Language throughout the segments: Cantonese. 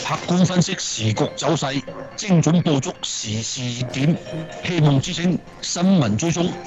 客觀分析時局走勢，精準捕捉時事熱點。希望之聲新聞追蹤。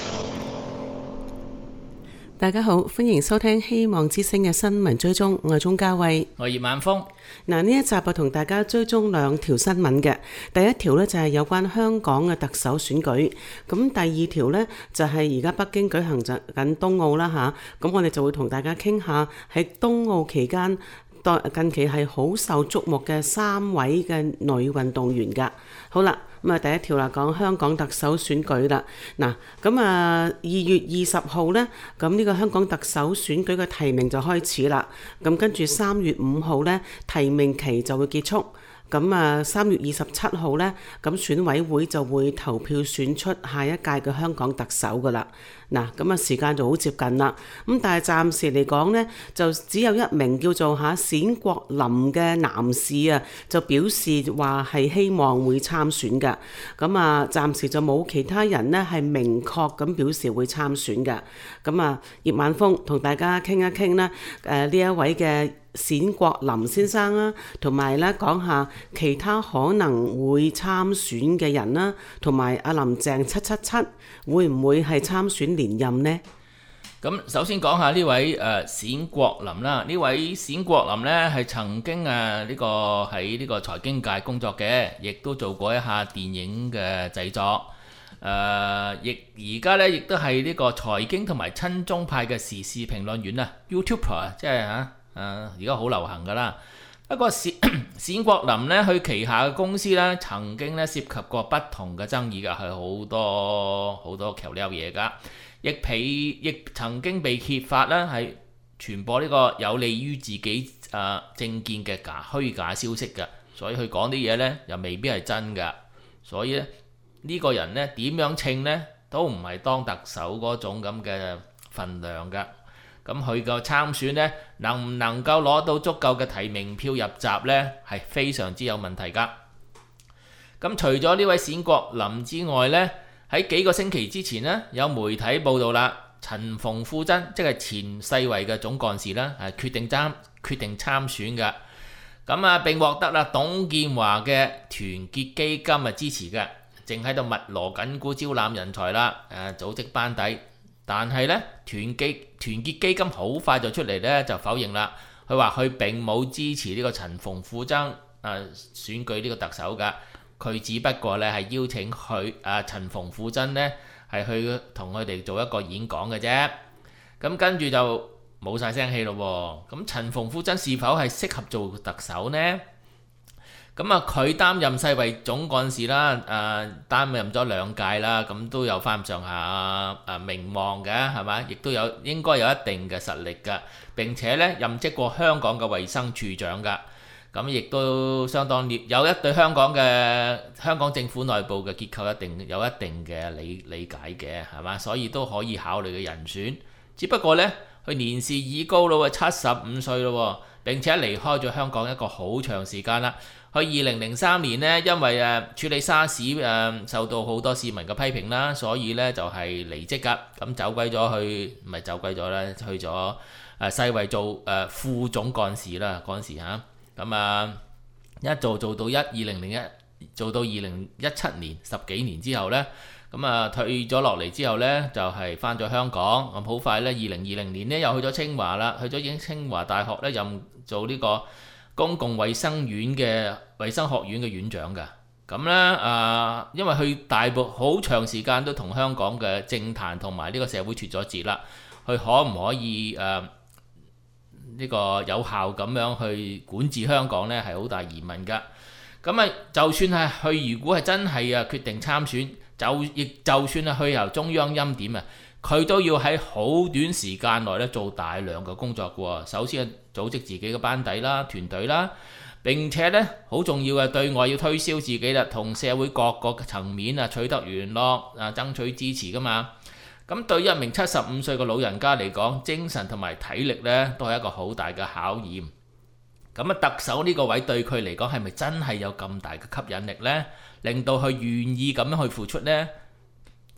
大家好，歡迎收聽希望之聲嘅新聞追蹤，我係鍾嘉慧， 我係葉晚風。 嗱，呢一集我同大家追蹤兩條新聞嘅。第一條呢就係有關香港嘅特首選舉，咁第二條呢就係而家北京舉行緊冬奧啦吓，咁我哋就會同大家傾下喺冬奧期間近期係好受矚目嘅3位嘅女運動員噶。好啦，咁啊第一條啦，講香港特首選舉啦。嗱，咁啊2月20號呢，咁呢個香港特首選舉嘅提名就開始啦。咁跟住3月5號呢，提名期就會結束。咁啊3月27號呢，咁選委會就會投票選出下一屆嘅香港特首噶啦。嗱，咁啊時間就好接近啦。咁但係暫時嚟講呢，就只有一名叫做冼國林嘅男士啊，就表示話係希望會參選嘅。咁啊暫時就冇其他人呢係明確咁表示會參選嘅。咁啊葉晚風同大家傾一傾啦。呢一位嘅冼國林先生啦，同埋咧講下其他可能會參選嘅人啦，同埋阿林鄭777會唔會係參選連任呢？ 咁首先講下呢位冼國林啦。呢位冼國林呢係曾經喺呢個財經界工作嘅，亦都做過一下電影嘅製作。而家呢亦都係呢個財經同埋親中派嘅時事評論員啊 ，YouTuber 即係而家好流行噶啦。不過冼國林呢，佢旗下嘅公司呢，曾經呢涉及過不同嘅爭議㗎，係好多橋溜嘢㗎，亦曾經被揭發啦，係傳播呢個有利於自己政見嘅虛假消息㗎，所以佢講啲嘢呢，又未必係真㗎，所以呢個人呢，點樣稱呢，都唔係當特首嗰種咁嘅份量㗎。咁佢個參選呢，能唔能夠攞到足夠嘅提名票入閘呢？係非常之有問題㗎。咁除咗呢位冼國林之外呢，喺幾個星期之前呢，有媒體報道啦，陳馮富珍即係前世衛嘅總幹事啦，係決定參選㗎。咁並獲得董建華嘅團結基金支持嘅，正喺度密鑼緊鼓招攬人才啦，組織班底。但係咧，團結基金好快就出嚟咧，就否認啦。佢話佢並冇支持呢個陳馮富珍選舉呢個特首㗎。佢只不過咧係邀請佢陳馮富珍呢係去同佢哋做一個演講嘅啫。咁跟住就冇晒聲氣咯喎。咁陳馮富珍是否係適合做特首呢？咁佢擔任世衛總幹事啦，擔任咗2屆啦，咁都有翻上下名望嘅，係嘛？亦都應該有一定嘅實力㗎。並且咧任職過香港嘅衛生署長㗎，咁亦都相當有對香港政府內部嘅結構有一定嘅理解嘅，係嘛？所以都可以考慮嘅人選。只不過咧，佢年事已高咯喎，75歲咯喎，並且離開咗香港一個好長時間啦。佢2003年呢，因為處理沙士受到好多市民嘅批評啦，所以呢就係離職㗎。咁走鬼咗去，唔係走鬼咗啦，去咗世衛做副總幹事啦嗰陣時嚇。咁一做到2001，做到2017年10幾年之後呢，咁退咗落嚟之後呢，就係翻咗香港。咁好快呢，2020年呢又去咗清華啦，去咗清華大學呢任做呢個公共衛生學院嘅院長㗎。咁咧因為佢大部好長時間都同香港嘅政壇同埋呢個社會脫咗節啦，佢可唔可以呢個有效咁樣去管治香港呢？係好大疑問㗎。咁就算係佢如果係真係決定參選，就算係佢由中央欽點佢都要喺好短時間內咧做大量嘅工作嘅喎。首先係組織自己嘅班底啦、團隊啦，並且咧好重要嘅對外要推銷自己啦，同社會各個層面取得聯絡爭取支持㗎嘛。咁對一名75歲嘅老人家嚟講，精神同埋體力咧都係一個好大嘅考驗。咁特首呢個位對佢嚟講係咪真係有咁大嘅吸引力呢？令到佢願意咁樣去付出呢？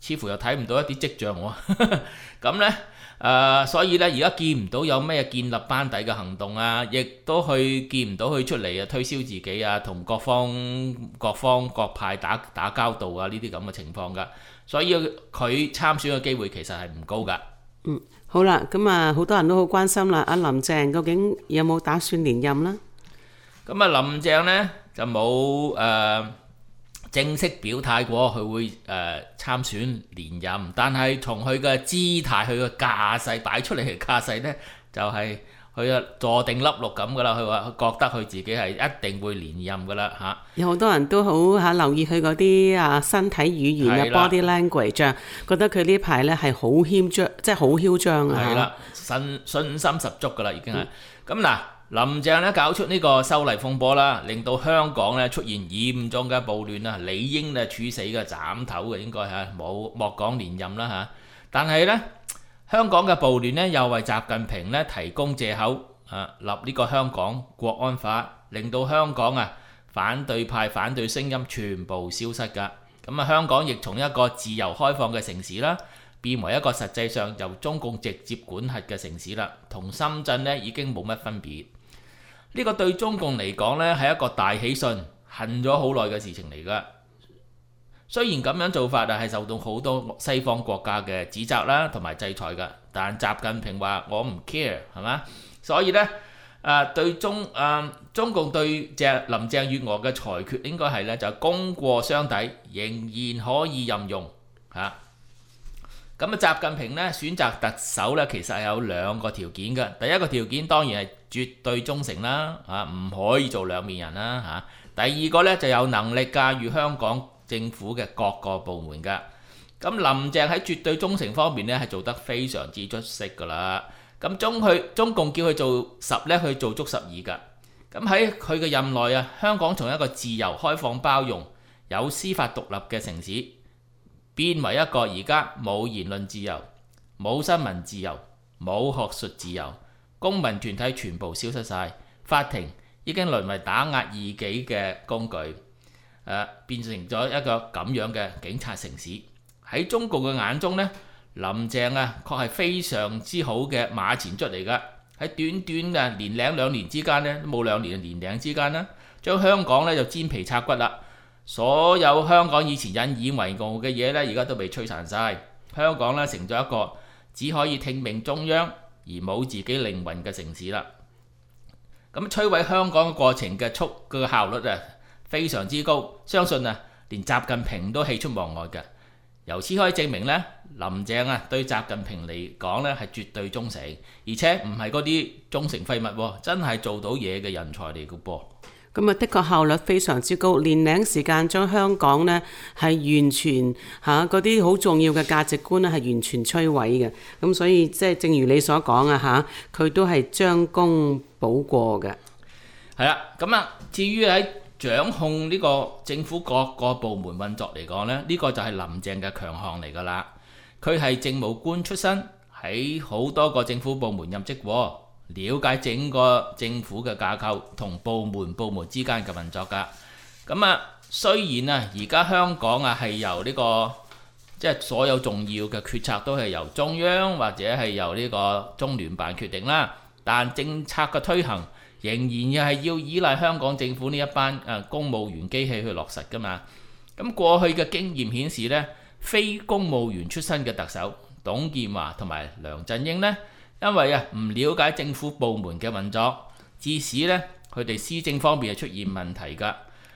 似乎又睇唔到一啲跡象喎。咁呢，所以呢，而家見唔到有咩建立班底嘅行動啊，亦都見唔到佢出嚟推銷自己啊，同各派打交道啊，呢啲咁嘅情況㗎。所以佢參選嘅機會其實係唔高㗎。 好啦，咁啊，好多人都好關心啦。阿林鄭究竟有冇打算連任啦？ 咁啊，林鄭呢就冇正式表態過佢會參選連任，但係從佢嘅姿態、佢嘅架勢擺出嚟嘅架勢呢，就係佢坐定粒六咁噶啦。佢話覺得佢自己係一定會連任噶啦嚇。 有好多人都好留意佢嗰啲身體語言啊 body language，覺得佢呢排呢係好囂張，即係好囂張啊。 係啦，信心十足噶啦，已經係咁嗱。林鄭咧搞出呢個修例風波啦，令到香港咧出現嚴重嘅暴亂啊，理應咧處死嘅斬頭嘅應該嚇，莫講連任啦嚇。但係呢，香港嘅暴亂呢又為習近平咧提供藉口立呢個香港國安法，令到香港反對派反對聲音全部消失㗎。咁啊，香港亦從一個自由開放嘅城市啦，變為一個實際上由中共直接管轄嘅城市啦，同深圳呢已經冇乜分別。呢個對中共嚟講呢係一個大喜訊，恨咗好耐嘅事情嚟㗎。雖然咁樣做法係受到好多西方國家嘅指責啦，同埋制裁㗎，但習近平話我唔 care 係嘛，所以呢，對中共對林鄭月娥嘅裁決應該係呢就功過相抵，仍然可以任用嚇。咁習近平呢選擇特首呢，其實係有兩個條件嘅。第一個條件當然係絕對忠誠啦，唔可以做兩面人啦嚇。第二個呢就有能力駕馭香港政府嘅各個部門㗎。咁林鄭喺絕對忠誠方面呢係做得非常之出色㗎啦。咁中共叫佢做10呢，佢做足12㗎。咁喺佢嘅任內香港從一個自由開放包容有司法獨立嘅城市，變為一個而家冇言論自由、冇新聞自由、冇學術自由，公民團體全部消失晒，法庭已經淪為打壓異己嘅工具，變成咗一個咁樣嘅警察城市。喺中共嘅眼中呢，林鄭確係非常之好嘅馬前卒嚟㗎。喺短短嘅年零2年之間呢，都冇2年年零之間啦，將香港呢就煎皮拆骨啦。所有香港以前引以為傲嘅嘢呢，而家都被摧殘晒。香港呢，成咗一個只可以聽命中央而冇自己靈魂嘅城市啦。咁摧毀香港嘅過程嘅效率非常之高，相信連習近平都喜出望外嘅。由此可以證明呢，林鄭對習近平嚟講呢係絕對忠誠，而且唔係嗰啲忠誠廢物，真係做到嘢嘅人才嚟嘅噃。 咁的確效率非常之高，年零時間將香港呢係完全嗰啲好重要嘅價值觀呢係完全摧毀嘅。咁所以即係正如你所講佢都係將功補過嘅。係啦， 咁至於喺掌控呢個政府各個部門運作嚟講呢，呢個就係林鄭嘅強項嚟㗎啦。佢係政務官出身，喺好多個政府部門任職過。了解整個政府嘅架構同部門之間嘅運作㗎。咁雖然而家香港係由呢個即係所有重要嘅決策都係由中央或者係由呢個中聯辦決定啦，但政策嘅推行仍然係要依賴香港政府呢一班公務員機器去落實㗎嘛。咁過去嘅經驗顯示呢，非公務員出身嘅特首董建華同埋梁振英呢，因為唔了解政府部門嘅運作，致使呢佢哋施政方面係出現問題㗎，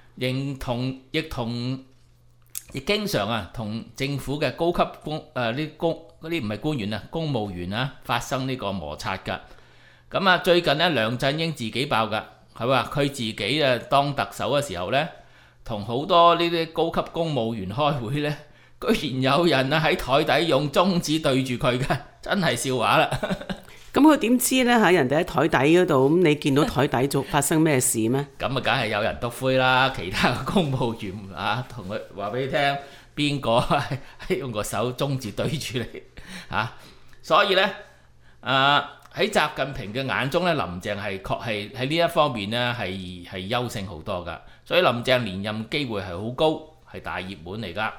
亦經常同政府嘅高級嗰啲唔係官員公務員發生呢個摩擦㗎。咁最近呢，梁振英自己爆㗎，係話佢自己當特首嘅時候呢，同好多呢啲高級公務員開會呢，居然有人喺台底用中指對住佢㗎，真係笑話啦！ 咁佢點知呢？人哋喺台底嗰度，咁你見到台底做發生咩事咩？ 咁梗係有人篤灰啦！其他嘅公務員同佢話俾你聽，邊個係用個手中指對住你所以呢，喺習近平嘅眼中呢，林鄭係確係喺呢一方面呢係優勝好多㗎，所以林鄭連任機會係好高，係大熱門嚟㗎。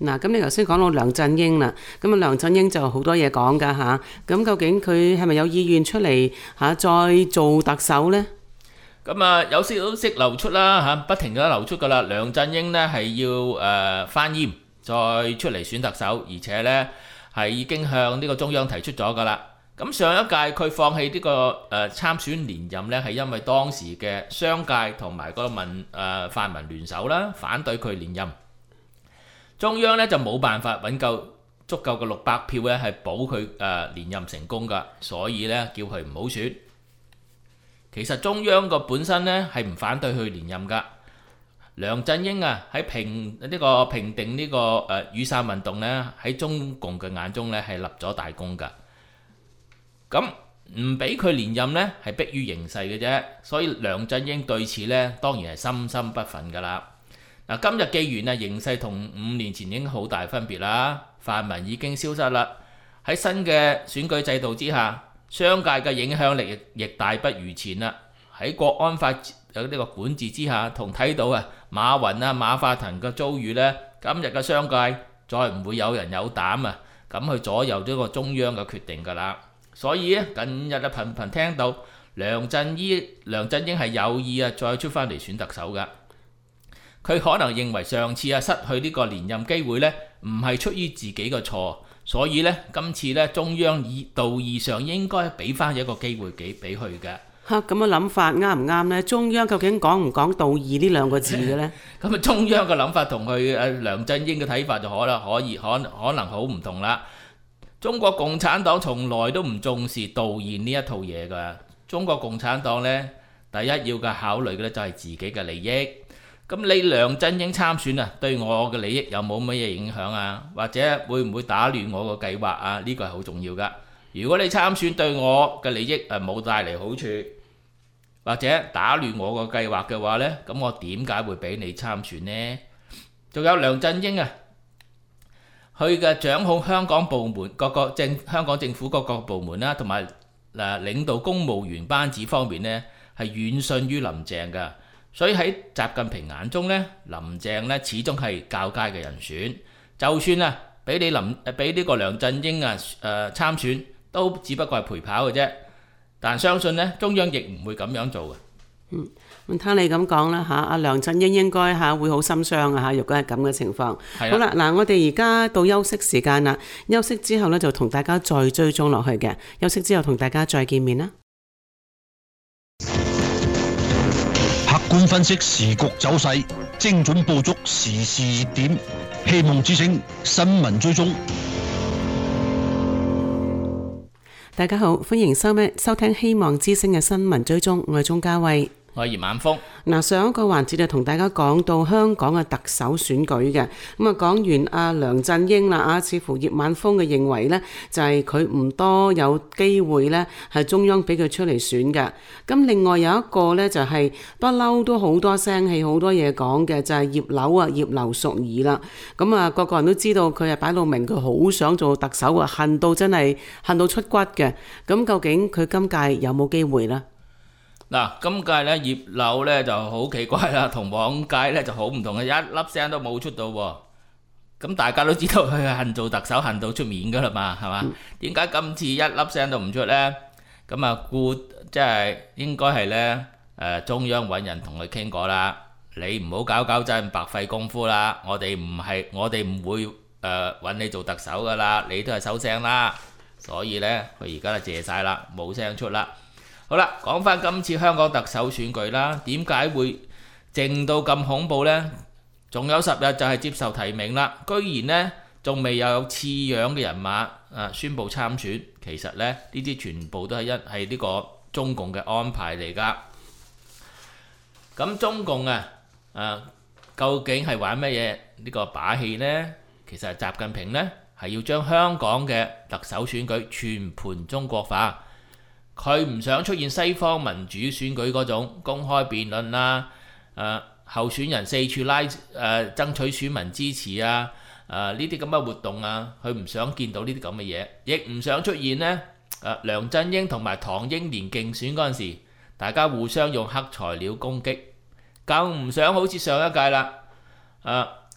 嗱，咁你頭先講到梁振英啦，咁啊梁振英就好多嘢講㗎嚇，咁究竟佢係咪有意願出嚟再做特首呢？ 咁啊有消息流出啦嚇，不停咁流出㗎啦。梁振英呢係要翻閹，再出嚟選特首，而且呢係已經向呢個中央提出咗㗎啦。咁上一屆佢放棄呢個參選連任呢，係因為當時嘅商界同埋個泛民聯手啦，反對佢連任。中央呢就冇辦法揾夠足夠嘅600票呢，係保佢連任成功㗎，所以呢叫佢唔好選。其實中央個本身呢係唔反對佢連任㗎。梁振英喺平定呢個雨傘運動呢，喺中共嘅眼中呢係立咗大功㗎。咁唔俾佢連任呢，係迫於形勢嘅啫，所以梁振英對此呢，當然係心心不忿㗎啦。嗱，今日既然形勢同5年前已經好大分別啦，泛民已經消失啦，喺新嘅選舉制度之下，商界嘅影響力亦大不如前啦。喺國安法呢個管治之下，同睇到馬雲馬化騰嘅遭遇呢，今日嘅商界再唔會有人有膽咁去左右呢個中央嘅決定㗎啦。所以近日頻頻聽到梁振英係有意再出翻嚟選特首㗎。佢可能認為上次失去呢個連任機會呢，唔係出於自己嘅錯，所以呢，今次呢，中央道義上應該俾翻一個機會俾佢嘅。 咁嘅諗法啱唔啱呢？中央究竟講唔講道義呢兩個字嘅呢？ 咁中央嘅諗法同佢梁振英嘅睇法就可能好唔同啦。中國共產黨從來都唔重視道義呢一套嘢㗎。中國共產黨呢，第一要嘅考慮嘅呢就係自己嘅利益。咁你梁振英參選對我嘅利益有冇乜嘢影響或者會唔會打亂我個計劃呢個係好重要㗎。如果你參選對我嘅利益冇帶嚟好處，或者打亂我個計劃嘅話呢，咁我點解會俾你參選呢？仲有梁振英佢嘅掌控香港部門香港政府各個部門啦，同埋領導公務員班子方面呢，係遠遜於林鄭㗎。所以喺習近平眼中呢，林鄭呢始終係較佳嘅人選。就算俾呢個梁振英參選，都只不過係陪跑嘅啫。但相信呢，中央亦唔會咁樣做嘅。 咁聽你咁講啦阿梁振英應該會好心傷如果係咁嘅情況。好啦，嗱，我哋而家到休息時間啦，休息之後呢，就同大家再追蹤落去嘅。休息之後同大家再見面啦。 客觀分析時局走勢，精準捕捉時事熱點，希望之聲新聞追蹤。 大家好，歡迎收聽希望之聲嘅新聞追蹤，我係鍾嘉慧。 我係葉晚風。嗱， 上一個環節就同大家講到香港嘅特首選舉嘅，咁講完梁振英啦，似乎葉晚風嘅認為呢，就係佢唔多有機會呢係中央俾佢出嚟選嘅。咁另外有一個呢，就係不嬲都好多聲氣好多嘢講嘅，就係葉劉淑儀啦。咁個個人都知道佢係擺到明，佢好想做特首恨到真係恨到出骨嘅。咁究竟佢今屆有冇機會呢？ 嗱，今屆咧葉劉咧就好奇怪啦，同往屆咧就好唔同嘅，一粒聲都冇出到喎。咁大家都知道佢係恨做特首，恨到出面噶啦嘛，係嘛？點解今次一粒聲都唔出呢？咁即係應該係呢，中央揾人同佢傾過啦。你唔好搞真，白費功夫啦。我哋唔會揾你做特首噶啦，你都係收聲啦。所以呢，佢而家就謝晒啦，冇聲出啦。好啦，講翻今次香港特首選舉啦，點解會靜到咁恐怖呢？仲有10日就係接受提名啦，居然呢仲未有似樣嘅人馬宣佈參選。其實呢啲全部都係呢個中共嘅安排嚟㗎。咁中共究竟係玩乜嘢呢個把戲呢？其實習近平呢係要將香港嘅特首選舉全盤中國化。佢唔想出現西方民主選舉嗰種公開辯論啦，候選人四處爭取選民支持呢啲咁嘅活動佢唔想見到呢啲咁嘅嘢，亦唔想出現呢梁振英同埋唐英年競選嗰陣時，大家互相用黑材料攻擊，更唔想好似上一屆啦，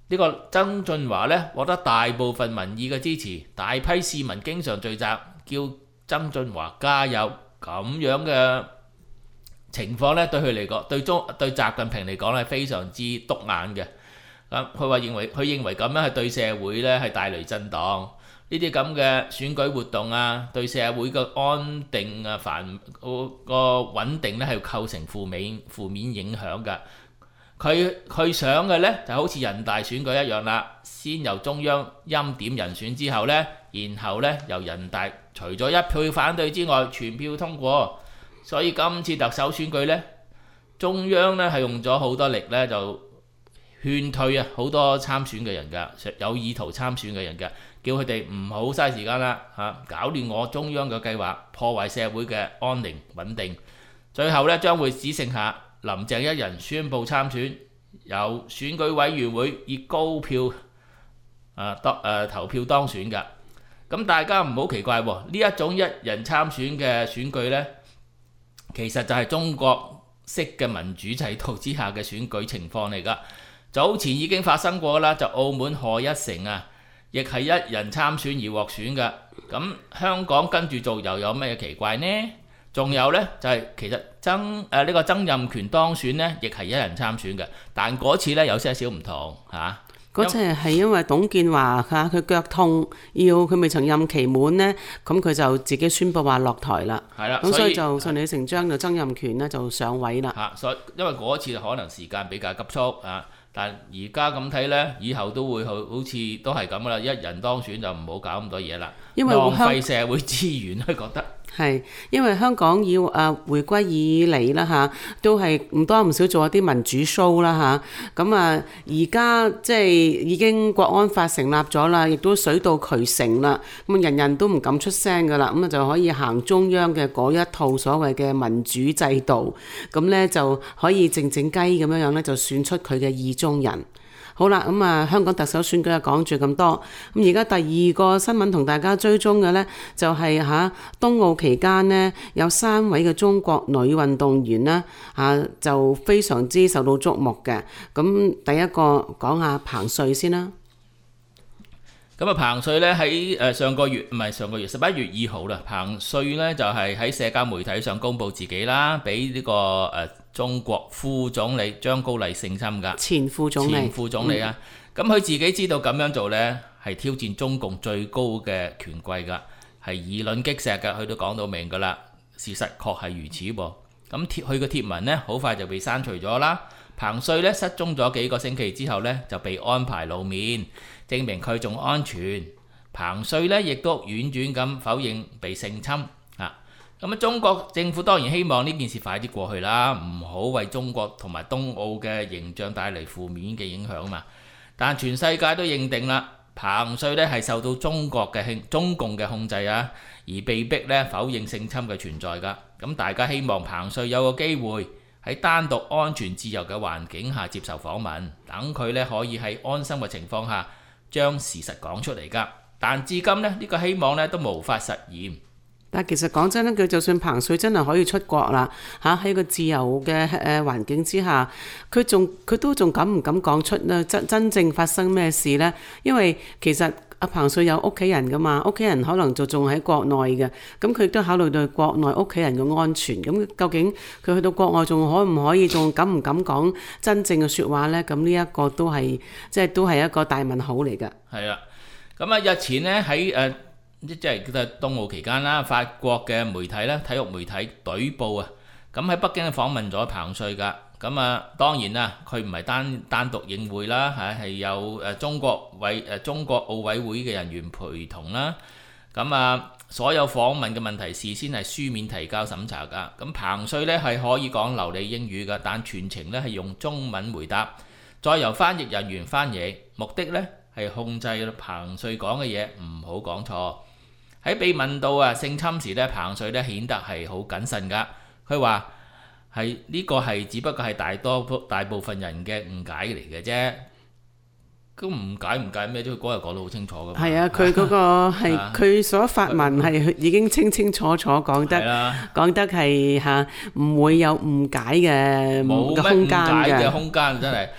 呢個曾俊華呢獲得大部分民意嘅支持，大批市民經常聚集叫曾俊華加油，咁樣嘅情況呢對佢嚟講，對習近平嚟講係非常之篤眼嘅。咁佢認為咁樣係對社會呢係帶來震盪。呢啲咁嘅選舉活動啊，對社會嘅安定啊、個穩定咧係構成負面影響㗎。佢想嘅呢就好似人大選舉一樣啦，先由中央欽點人選之後呢，然後呢由人大除咗一票反對之外，全票通過。所以今次特首選舉呢，中央呢係用咗好多力呢，就勸退啊好多參選嘅人㗎，有意圖參選嘅人㗎。叫佢哋唔好嘥時間啦搞亂我中央嘅計劃，破壞社會嘅安寧穩定。最後呢，將會只剩下林鄭一人宣布參選，由選舉委員會以高票投票當選㗎。咁大家唔好奇怪喎，呢一種一人參選嘅選舉呢，其實就係中國式嘅民主制度之下嘅選舉情況嚟㗎。早前已經發生過啦，就澳門賀一誠啊，亦係一人參選而獲選嘅。咁香港跟住做又有咩奇怪呢？仲有呢，就係其實呢個曾蔭權當選呢，亦係一人參選嘅，但嗰次呢，有些少唔同嚇。 嗰次係因為董建華佢腳痛，佢未曾任期滿呢，咁佢就自己宣布話落台啦。係啦，咁所以就順理成章就曾蔭權呢就上位啦。 所以因為嗰次可能時間比較急促但而家咁睇呢，以後都會好似都係咁啦，一人當選就唔好搞咁多嘢啦，浪費社會資源覺得。 係，因為香港要回歸以嚟啦都係唔多唔少做一啲民主 show 啦咁而家即係已經國安法成立咗啦，亦都水到渠成啦，咁人人都唔敢出聲噶啦，咁就可以行中央嘅嗰一套所謂嘅民主制度，咁呢就可以靜靜雞咁樣呢就選出佢嘅意中人。好啦，咁香港特首選舉就講住咁多。咁而家第二個新聞同大家追蹤嘅呢，就係東奧期間呢，有3位嘅中國女運動員呢，就非常之受到矚目嘅。咁第一個講下彭帥先啦。 咁彭帥呢喺11月2號啦，彭帥呢就係喺社交媒體上公佈自己啦，俾呢個中國副總理張高麗性侵㗎，前副總理啊。咁佢自己知道咁樣做呢係挑戰中共最高嘅權貴㗎，係以卵擊石㗎，佢都講到明㗎啦。事實確係如此噃。咁佢嘅貼文呢好快就被刪除咗啦。彭帥呢失蹤咗幾個星期之後呢就被安排露面，證明佢仲安全。彭帥呢亦都婉轉咁否認被性侵咁中國政府當然希望呢件事快啲過去啦，唔好為中國同埋東奧嘅形象帶嚟負面嘅影響嘛。但全世界都認定啦，彭帥呢係受到中共嘅控制而被逼呢否認性侵嘅存在㗎。咁大家希望彭帥有個機會喺單獨安全自由嘅環境下接受訪問，等佢呢可以喺安心嘅情況下將事實講出嚟㗎。但至今呢個希望呢都無法實現。 但其實講真咧，佢就算彭帥真係可以出國啦，喺個自由嘅環境之下，佢都仲敢唔敢講出咧真正發生咩事呢？因為其實阿彭帥有屋企人噶嘛，屋企人可能就仲喺國內嘅，咁佢都考慮到國內屋企人嘅安全。咁究竟佢去到國外仲可唔可以，仲敢唔敢講真正嘅説話呢？咁呢一個都係都係一個大問號嚟㗎。係啊， 咁日前呢喺即係東奧期間啦，法國嘅媒體咧，體育媒體隊報咁喺北京訪問咗彭帥㗎。咁當然啦，佢唔係單獨應會啦，係有中國奧委會嘅人員陪同啦。咁所有訪問嘅問題事先係書面提交審查㗎。咁彭帥咧係可以講流利英語㗎，但全程咧係用中文回答，再由翻譯人員翻譯，目的咧係控制彭帥講嘅嘢唔好講錯。喺被問到性侵時咧，彭帥咧顯得係好謹慎㗎。佢話係呢個係只不過係大部分人嘅誤解嚟嘅啫。咁誤解咩？佢嗰日講得好清楚㗎嘛。係啊，佢嗰個係佢所發文係已經清清楚楚講得係唔會有誤解嘅空間嘅。冇咩誤解嘅空間真係。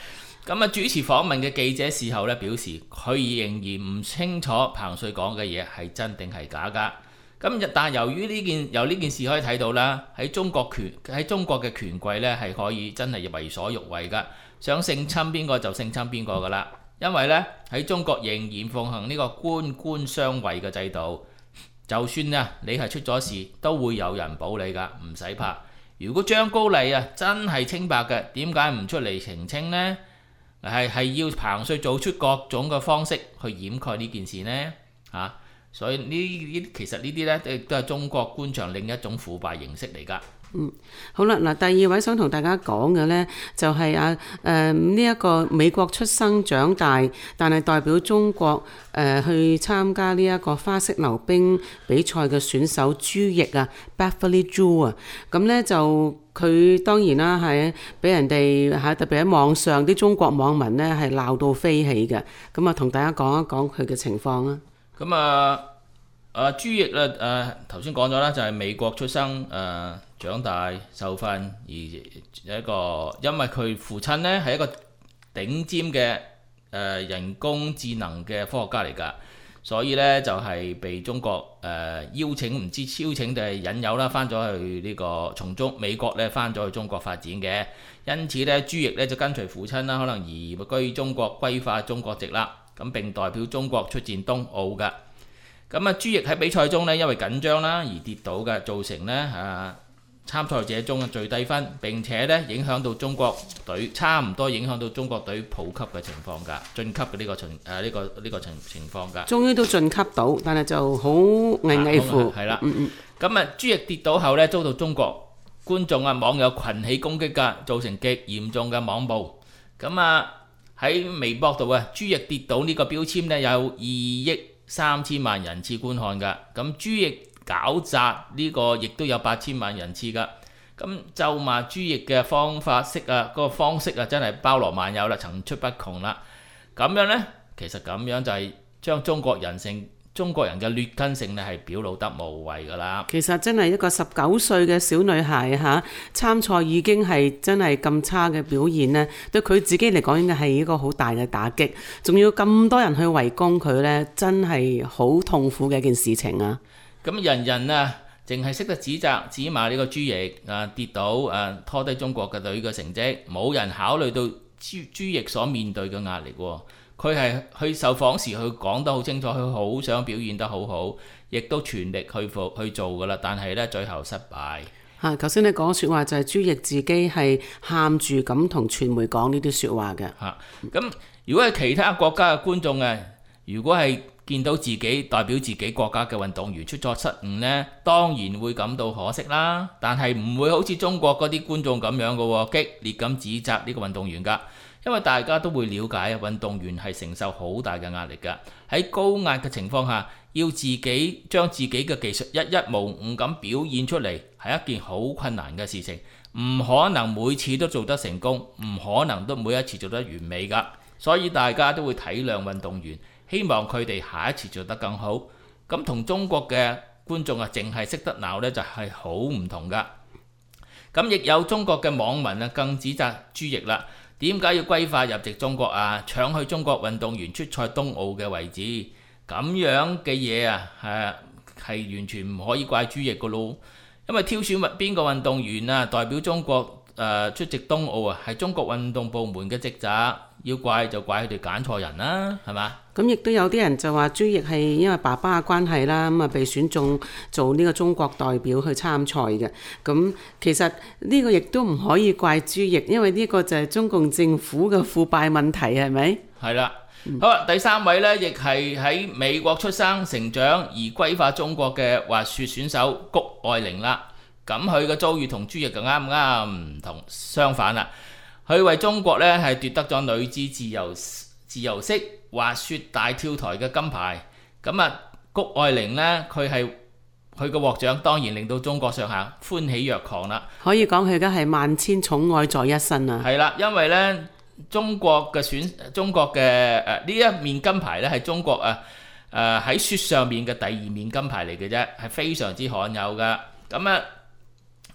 咁主持訪問嘅記者事後咧表示，佢仍然唔清楚彭帥講嘅嘢係真定係假㗎。咁但由於由呢件事可以睇到啦，喺中國嘅權貴咧係可以真係為所欲為㗎，想性侵邊個就性侵邊個㗎啦。因為咧喺中國仍然奉行呢個官相衛嘅制度，就算你係出咗事，都會有人保你㗎，唔使怕。如果張高麗真係清白嘅，點解唔出嚟澄清呢？係要彭帥做出各種嘅方式去掩蓋呢件事呢？所以其實呢啲呢都係中國官場另一種腐敗形式嚟㗎。 好啦，嗱，第二位想同大家講嘅呢，就係呢一個美國出生長大，但係代表中國去參加呢一個花式溜冰比賽嘅選手朱易Beverly Zhou 咁呢就佢當然啦係俾人哋特別喺網上啲中國網民呢係鬧到飛起嘅，咁同大家講一講佢嘅情況啊。 咁朱易頭先講咗啦，就係美國出生長大受訓，而因為佢父親呢係一個頂尖嘅人工智能嘅科學家嚟㗎，所以呢就係被中國邀請，唔知邀請定係引誘啦，翻咗去呢個從美國呢翻咗去中國發展嘅，因此呢朱易呢就跟隨父親啦，可能移居中國，歸化中國籍啦，咁並代表中國出戰冬奧㗎。咁朱易喺比賽中呢，因為緊張啦而跌倒嘅，造成呢參賽者中嘅最低分，並且呢影響到中國隊，差唔多影響到中國隊普級嘅情況㗎，晉級嘅呢個情況㗎。 終於都晉級到，但係就好危乎。 係啦。咁朱易跌倒後呢，遭到中國觀眾網友群起攻擊㗎，造成極嚴重嘅網暴。咁喺微博度朱易跌倒呢個標籤呢，有2億3千萬人次觀看㗎。咁朱易狡詐呢個亦都有8000萬人次㗎。咁咒罵朱易嘅方式嗰個方式真係包羅萬有啦，層出不窮啦。咁樣呢，其實咁樣就係將中國人嘅劣根性呢係表露得無遺㗎啦。 其實真係一個19歲嘅小女孩參賽已經係真係咁差嘅表現呢，對佢自己嚟講應該係一個好大嘅打擊，仲要咁多人去圍攻佢呢，真係好痛苦嘅一件事情啊！ 咁人淨係識得指罵呢個朱易跌倒拖低中國嘅隊嘅成績，冇人考慮到朱易所面對嘅壓力喎。佢係去受訪時，佢講得好清楚，佢好想表現得好好，亦都全力去做㗎啦。但係呢，最後失敗。 頭先你講説話就係朱易自己係喊住咁同傳媒講呢啲説話嘅。 咁如果係其他國家嘅觀眾如果係見到自己代表自己國家嘅運動員出錯失誤呢，當然會感到可惜啦。但係唔會好似中國嗰啲觀眾咁樣嘅喎，激烈咁指責呢個運動員㗎。因為大家都會了解運動員係承受好大嘅壓力㗎。喺高壓嘅情況下，要自己將自己嘅技術一無誤咁表現出嚟，係一件好困難嘅事情。唔可能每次都做得成功，唔可能都每一次做得完美㗎。所以大家都會體諒運動員，希望佢哋下一次做得更好。咁同中國嘅觀眾淨係識得鬧呢，就係好唔同㗎。咁亦有中國嘅網民更指責朱易啦。點解要歸化入籍中國搶去中國運動員出賽冬奧嘅位置？咁樣嘅嘢係完全唔可以怪朱易㗎咯。因為挑選邊個運動員代表中國出席冬奧係中國運動部門嘅職責，要怪就怪佢哋揀錯人啦，係嘛？ 咁亦都有啲人就話朱易係因為爸爸嘅關係啦，咁被選中做呢個中國代表去參賽嘅。咁其實呢個亦都唔可以怪朱易，因為呢個就係中共政府嘅腐敗問題，係咪？係啦。好啦，第三位呢，亦係喺美國出生成長而歸化中國嘅滑雪選手谷愛凌啦。咁佢嘅遭遇同朱易就啱唔同相反啦。佢為中國呢係奪得咗女子自由式滑雪大跳台嘅金牌。咁谷愛凌呢，佢嘅獲獎當然令到中國上下歡喜若狂啦。可以講佢而家係萬千寵愛在一身啊！係啦，因為呢中國嘅呢一面金牌呢係中國喺雪上面嘅第2面金牌嚟嘅啫，係非常之罕有噶。咁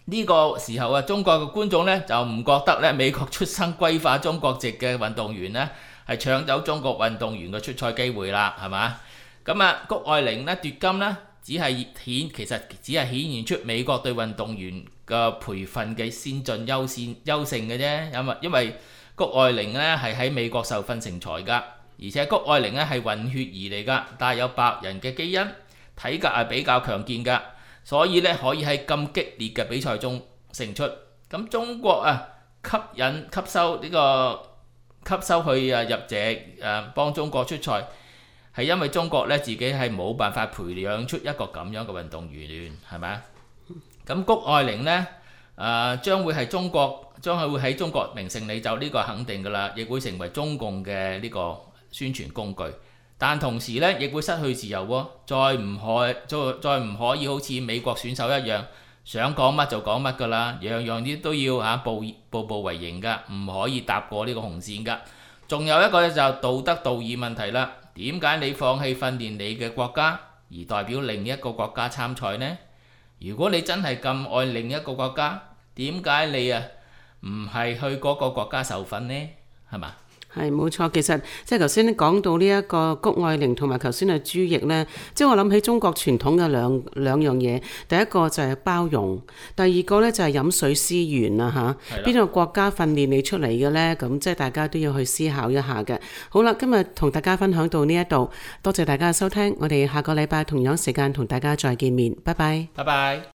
呢個時候啊，中國嘅觀眾呢就唔覺得咧美國出生歸化中國籍嘅運動員呢係搶走中國運動員嘅出賽機會啦，係嘛？咁啊，谷愛凌呢奪金呢，其實只係顯現出美國對運動員嘅培訓嘅先進優勝嘅啫。因為谷愛凌呢係喺美國受訓成才㗎，而且谷愛凌呢係混血兒嚟㗎，帶有白人嘅基因，體格係比較強健㗎。所以咧可以喺咁激烈嘅比賽中勝出。咁中國啊吸收去入籍幫中國出賽，係因為中國咧自己係冇辦法培養出一個咁樣嘅運動員，係咪啊？咁谷愛凌呢，將會喺中國名成利就，呢個肯定㗎啦，亦會成為中共嘅呢個宣傳工具。但同時咧，亦會失去自由喎，再唔可以好似美國選手一樣，想講乜就講乜㗎啦，樣樣啲都要步步為營㗎，唔可以踏過呢個紅線㗎。仲有一個咧就道德道義問題啦。點解你放棄訓練你嘅國家，而代表另一個國家參賽呢？如果你真係咁愛另一個國家，點解你唔係去嗰個國家受訓呢？係嘛？ 係冇錯，其實即係頭先講到呢一個谷愛凌同埋頭先嘅朱易呢，即係我諗起中國傳統嘅兩樣嘢，第一個就係包容，第二個呢就係飲水思源啊嚇。邊個國家訓練你出嚟嘅呢？咁即係大家都要去思考一下嘅。好啦，今日同大家分享到呢一度，多謝大家嘅收聽，我哋下個禮拜同樣時間同大家再見面，拜拜。 拜拜。